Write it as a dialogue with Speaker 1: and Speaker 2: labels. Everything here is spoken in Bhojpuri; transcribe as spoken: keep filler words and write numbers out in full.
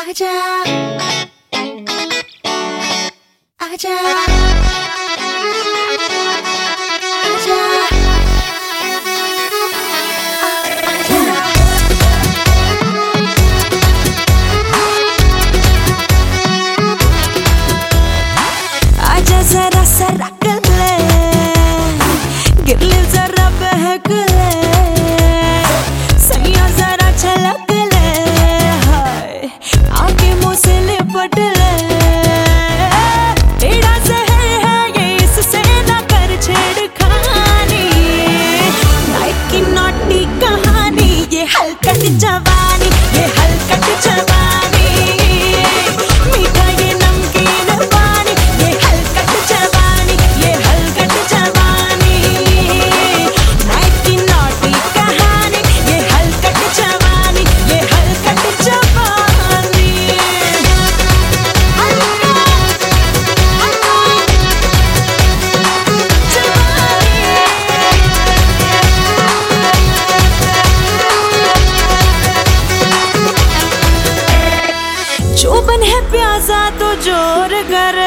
Speaker 1: आजा आजा आजा आजा जरा सरक ले गिर ले जरा बहक ले सैया जरा छलक ले हाय आके मुझसे लिपट ले तेरा जहर है ये इससे ना कर छेड़खानी लाइक की नॉटी कहानी ये हलकट जवानी ये हलकट जवानी मीठा ये नमकीन पानी ये हलकट जवानी ये हलकट जवानी लाइक की नॉटी कहानी ये हलकट जवानी ये हलकट जवानी चुबन है प्यासा तो जोर कर